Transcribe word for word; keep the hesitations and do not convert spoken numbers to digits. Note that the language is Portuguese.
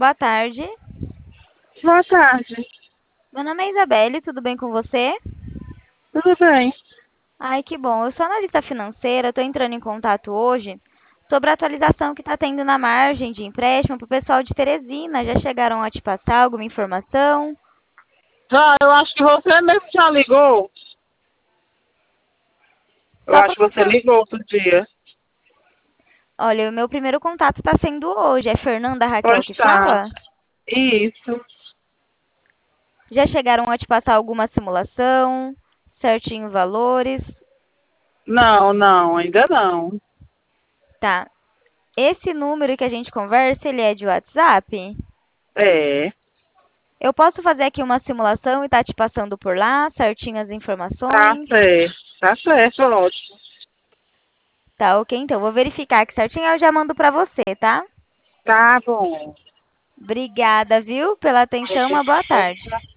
Boa tarde. Boa tarde. Meu nome é Isabelle, tudo bem com você? Tudo bem? Ai, que bom. Eu sou analista financeira, estou entrando em contato hoje sobre a atualização que está tendo na margem de empréstimo para o pessoal de Teresina. Já chegaram a te passar alguma informação? Já, eu acho que você mesmo já ligou. Eu Só acho para que você confirmar. ligou outro dia. Olha, o meu primeiro contato está sendo hoje. É Fernanda Raquel Pois que tá. fala? Isso. Já chegaram a te passar alguma simulação? Certinho valores? Não, não, ainda não. Tá. Esse número que a gente conversa, ele é de WhatsApp? É, Eu posso fazer aqui uma simulação e tá te passando por lá, certinho as tá informações? certo. Tá certo, ótimo. Tá, ok, então. Vou verificar aqui certinho, eu já mando pra você, tá? Tá bom. Obrigada, viu, pela atenção. Uma boa tarde.